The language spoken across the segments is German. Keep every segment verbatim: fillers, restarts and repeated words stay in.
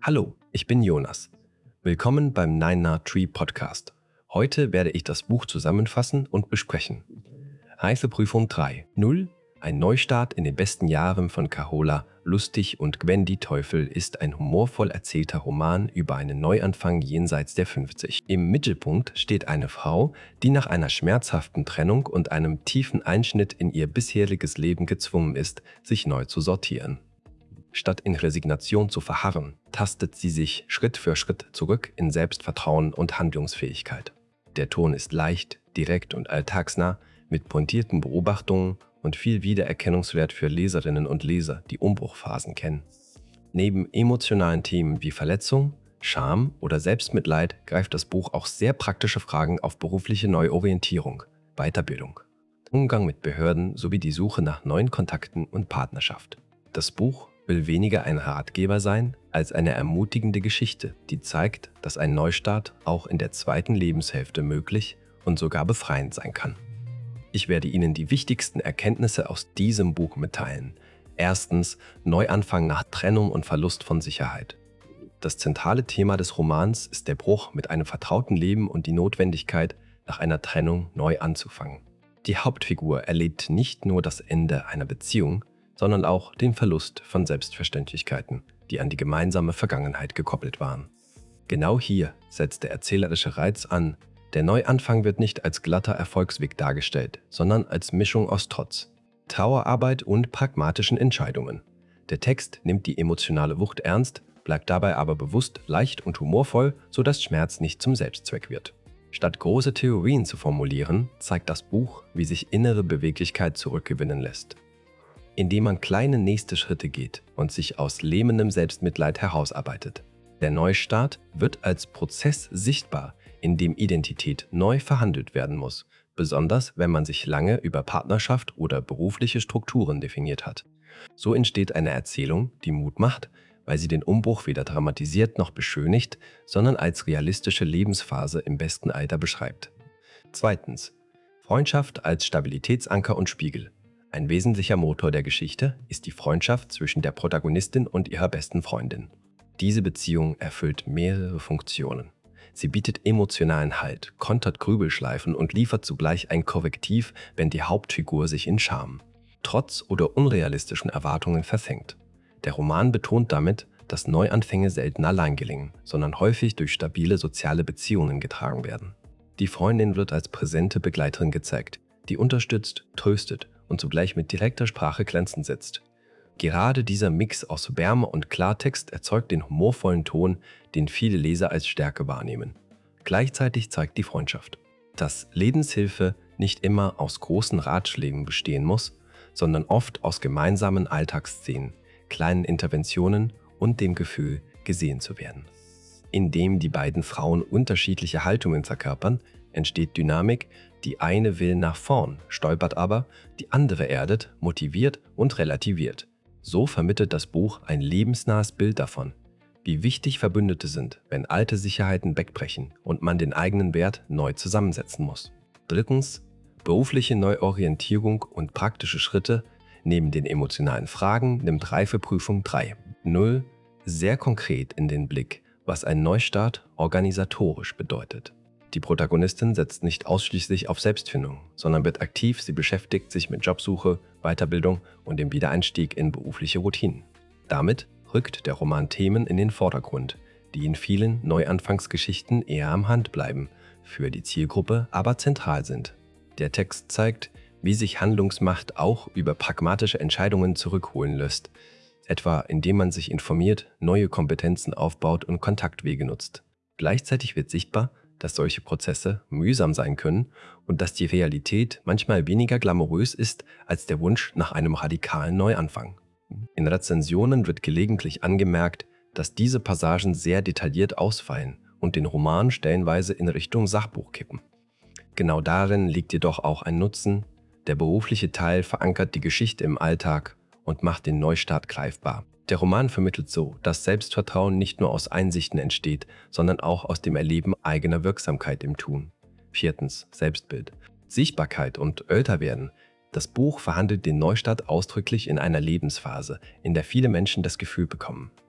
Hallo, ich bin Jonas. Willkommen beim Nine Nine Tree Podcast. Heute werde ich das Buch zusammenfassen und besprechen. Reifeprüfung drei Punkt null. Ein Neustart in den besten Jahren von Carola Lustig und Gwendy Teufel ist ein humorvoll erzählter Roman über einen Neuanfang jenseits der fünfzig. Im Mittelpunkt steht eine Frau, die nach einer schmerzhaften Trennung und einem tiefen Einschnitt in ihr bisheriges Leben gezwungen ist, sich neu zu sortieren. Statt in Resignation zu verharren, tastet sie sich Schritt für Schritt zurück in Selbstvertrauen und Handlungsfähigkeit. Der Ton ist leicht, direkt und alltagsnah, mit pointierten Beobachtungen und viel Wiedererkennungswert für Leserinnen und Leser, die Umbruchphasen kennen. Neben emotionalen Themen wie Verletzung, Scham oder Selbstmitleid greift das Buch auch sehr praktische Fragen auf berufliche Neuorientierung, Weiterbildung, Umgang mit Behörden sowie die Suche nach neuen Kontakten und Partnerschaft. Das Buch will weniger ein Ratgeber sein, als eine ermutigende Geschichte, die zeigt, dass ein Neustart auch in der zweiten Lebenshälfte möglich und sogar befreiend sein kann. Ich werde Ihnen die wichtigsten Erkenntnisse aus diesem Buch mitteilen. Erstens, Neuanfang nach Trennung und Verlust von Sicherheit. Das zentrale Thema des Romans ist der Bruch mit einem vertrauten Leben und die Notwendigkeit, nach einer Trennung neu anzufangen. Die Hauptfigur erlebt nicht nur das Ende einer Beziehung, sondern auch den Verlust von Selbstverständlichkeiten, die an die gemeinsame Vergangenheit gekoppelt waren. Genau hier setzt der erzählerische Reiz an. Der Neuanfang wird nicht als glatter Erfolgsweg dargestellt, sondern als Mischung aus Trotz, Trauerarbeit und pragmatischen Entscheidungen. Der Text nimmt die emotionale Wucht ernst, bleibt dabei aber bewusst leicht und humorvoll, sodass Schmerz nicht zum Selbstzweck wird. Statt große Theorien zu formulieren, zeigt das Buch, wie sich innere Beweglichkeit zurückgewinnen lässt. Indem man kleine nächste Schritte geht und sich aus lähmendem Selbstmitleid herausarbeitet. Der Neustart wird als Prozess sichtbar, in dem Identität neu verhandelt werden muss, besonders wenn man sich lange über Partnerschaft oder berufliche Strukturen definiert hat. So entsteht eine Erzählung, die Mut macht, weil sie den Umbruch weder dramatisiert noch beschönigt, sondern als realistische Lebensphase im besten Alter beschreibt. Zweitens. Freundschaft als Stabilitätsanker und Spiegel. Ein wesentlicher Motor der Geschichte ist die Freundschaft zwischen der Protagonistin und ihrer besten Freundin. Diese Beziehung erfüllt mehrere Funktionen. Sie bietet emotionalen Halt, kontert Grübelschleifen und liefert zugleich ein Korrektiv, wenn die Hauptfigur sich in Scham, Trotz oder unrealistischen Erwartungen verfängt. Der Roman betont damit, dass Neuanfänge selten allein gelingen, sondern häufig durch stabile soziale Beziehungen getragen werden. Die Freundin wird als präsente Begleiterin gezeigt, die unterstützt, tröstet und zugleich mit direkter Sprache Grenzen setzt. Gerade dieser Mix aus Wärme und Klartext erzeugt den humorvollen Ton, den viele Leser als Stärke wahrnehmen. Gleichzeitig zeigt die Freundschaft, dass Lebenshilfe nicht immer aus großen Ratschlägen bestehen muss, sondern oft aus gemeinsamen Alltagsszenen, kleinen Interventionen und dem Gefühl, gesehen zu werden. Indem die beiden Frauen unterschiedliche Haltungen verkörpern, entsteht Dynamik, die eine will nach vorn, stolpert aber, die andere erdet, motiviert und relativiert. So vermittelt das Buch ein lebensnahes Bild davon, wie wichtig Verbündete sind, wenn alte Sicherheiten wegbrechen und man den eigenen Wert neu zusammensetzen muss. Drittens. Berufliche Neuorientierung und praktische Schritte. Neben den emotionalen Fragen nimmt Reifeprüfung drei Punkt null sehr konkret in den Blick, was ein Neustart organisatorisch bedeutet. Die Protagonistin setzt nicht ausschließlich auf Selbstfindung, sondern wird aktiv, sie beschäftigt sich mit Jobsuche, Weiterbildung und dem Wiedereinstieg in berufliche Routinen. Damit rückt der Roman Themen in den Vordergrund, die in vielen Neuanfangsgeschichten eher am Rand bleiben, für die Zielgruppe aber zentral sind. Der Text zeigt, wie sich Handlungsmacht auch über pragmatische Entscheidungen zurückholen lässt, etwa indem man sich informiert, neue Kompetenzen aufbaut und Kontaktwege nutzt. Gleichzeitig wird sichtbar, dass solche Prozesse mühsam sein können und dass die Realität manchmal weniger glamourös ist als der Wunsch nach einem radikalen Neuanfang. In Rezensionen wird gelegentlich angemerkt, dass diese Passagen sehr detailliert ausfallen und den Roman stellenweise in Richtung Sachbuch kippen. Genau darin liegt jedoch auch ein Nutzen. Der berufliche Teil verankert die Geschichte im Alltag und macht den Neustart greifbar. Der Roman vermittelt so, dass Selbstvertrauen nicht nur aus Einsichten entsteht, sondern auch aus dem Erleben eigener Wirksamkeit im Tun. Viertens. Selbstbild. Sichtbarkeit und Älterwerden. Das Buch verhandelt den Neustart ausdrücklich in einer Lebensphase, in der viele Menschen das Gefühl bekommen,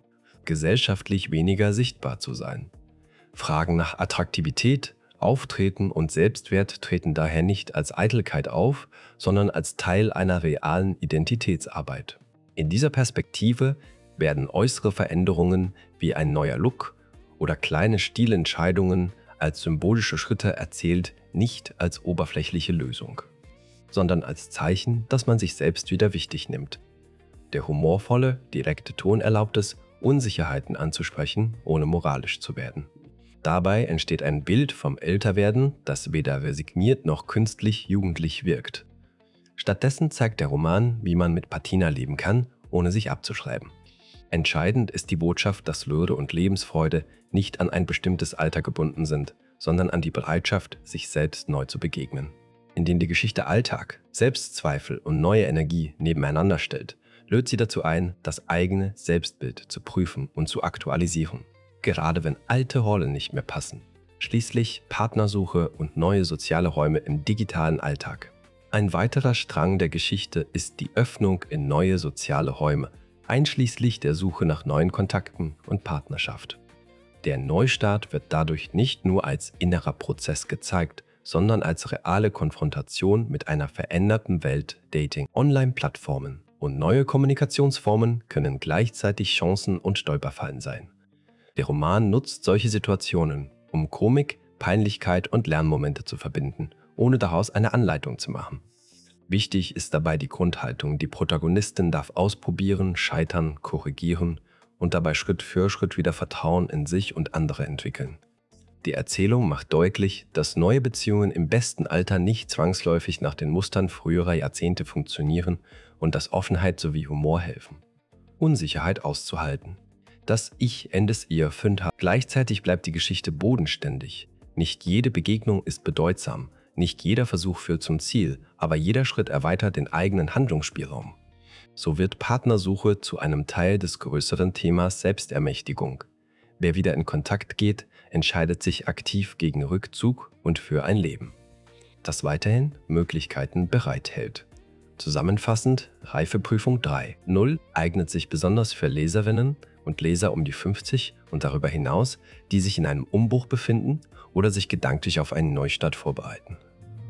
gesellschaftlich weniger sichtbar zu sein. Fragen nach Attraktivität, Auftreten und Selbstwert treten daher nicht als Eitelkeit auf, sondern als Teil einer realen Identitätsarbeit. In dieser Perspektive werden äußere Veränderungen wie ein neuer Look oder kleine Stilentscheidungen als symbolische Schritte erzählt, nicht als oberflächliche Lösung, sondern als Zeichen, dass man sich selbst wieder wichtig nimmt. Der humorvolle, direkte Ton erlaubt es, Unsicherheiten anzusprechen, ohne moralisch zu werden. Dabei entsteht ein Bild vom Älterwerden, das weder resigniert noch künstlich jugendlich wirkt. Stattdessen zeigt der Roman, wie man mit Patina leben kann, ohne sich abzuschreiben. Entscheidend ist die Botschaft, dass Würde und Lebensfreude nicht an ein bestimmtes Alter gebunden sind, sondern an die Bereitschaft, sich selbst neu zu begegnen. Indem die Geschichte Alltag, Selbstzweifel und neue Energie nebeneinander stellt, lädt sie dazu ein, das eigene Selbstbild zu prüfen und zu aktualisieren. Gerade wenn alte Rollen nicht mehr passen. Schließlich Partnersuche und neue soziale Räume im digitalen Alltag. Ein weiterer Strang der Geschichte ist die Öffnung in neue soziale Räume, einschließlich der Suche nach neuen Kontakten und Partnerschaft. Der Neustart wird dadurch nicht nur als innerer Prozess gezeigt, sondern als reale Konfrontation mit einer veränderten Welt, Dating, Online-Plattformen und neue Kommunikationsformen können gleichzeitig Chancen und Stolperfallen sein. Der Roman nutzt solche Situationen, um Komik, Peinlichkeit und Lernmomente zu verbinden, ohne daraus eine Anleitung zu machen. Wichtig ist dabei die Grundhaltung, die Protagonistin darf ausprobieren, scheitern, korrigieren und dabei Schritt für Schritt wieder Vertrauen in sich und andere entwickeln. Die Erzählung macht deutlich, dass neue Beziehungen im besten Alter nicht zwangsläufig nach den Mustern früherer Jahrzehnte funktionieren und dass Offenheit sowie Humor helfen, Unsicherheit auszuhalten. Das Ich endes ihr fünf. Gleichzeitig bleibt die Geschichte bodenständig. Nicht jede Begegnung ist bedeutsam, nicht jeder Versuch führt zum Ziel, aber jeder Schritt erweitert den eigenen Handlungsspielraum. So wird Partnersuche zu einem Teil des größeren Themas Selbstermächtigung. Wer wieder in Kontakt geht, entscheidet sich aktiv gegen Rückzug und für ein Leben, das weiterhin Möglichkeiten bereithält. Zusammenfassend, Reifeprüfung drei Punkt null eignet sich besonders für Leserinnen und Leser um die fünfzig und darüber hinaus, die sich in einem Umbruch befinden oder sich gedanklich auf einen Neustart vorbereiten.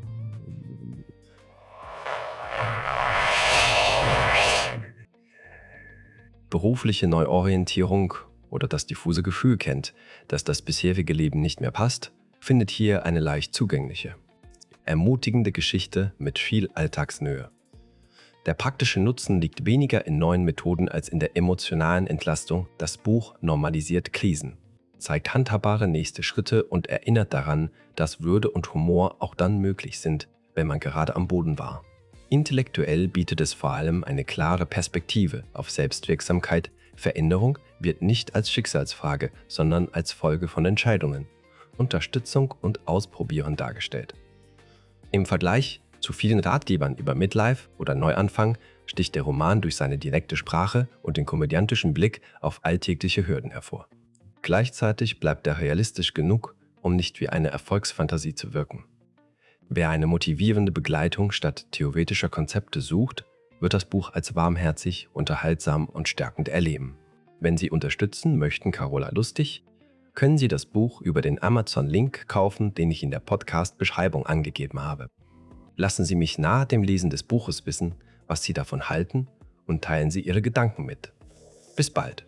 Berufliche Neuorientierung oder das diffuse Gefühl kennt, dass das bisherige Leben nicht mehr passt, findet hier eine leicht zugängliche, ermutigende Geschichte mit viel Alltagsnähe. Der praktische Nutzen liegt weniger in neuen Methoden als in der emotionalen Entlastung. Das Buch normalisiert Krisen, zeigt handhabbare nächste Schritte und erinnert daran, dass Würde und Humor auch dann möglich sind, wenn man gerade am Boden war. Intellektuell bietet es vor allem eine klare Perspektive auf Selbstwirksamkeit. Veränderung wird nicht als Schicksalsfrage, sondern als Folge von Entscheidungen, Unterstützung und Ausprobieren dargestellt. Im Vergleich zu vielen Ratgebern über Midlife oder Neuanfang sticht der Roman durch seine direkte Sprache und den komödiantischen Blick auf alltägliche Hürden hervor. Gleichzeitig bleibt er realistisch genug, um nicht wie eine Erfolgsfantasie zu wirken. Wer eine motivierende Begleitung statt theoretischer Konzepte sucht, wird das Buch als warmherzig, unterhaltsam und stärkend erleben. Wenn Sie unterstützen möchten Carola Lustig, können Sie das Buch über den Amazon-Link kaufen, den ich in der Podcast-Beschreibung angegeben habe. Lassen Sie mich nach dem Lesen des Buches wissen, was Sie davon halten und teilen Sie Ihre Gedanken mit. Bis bald!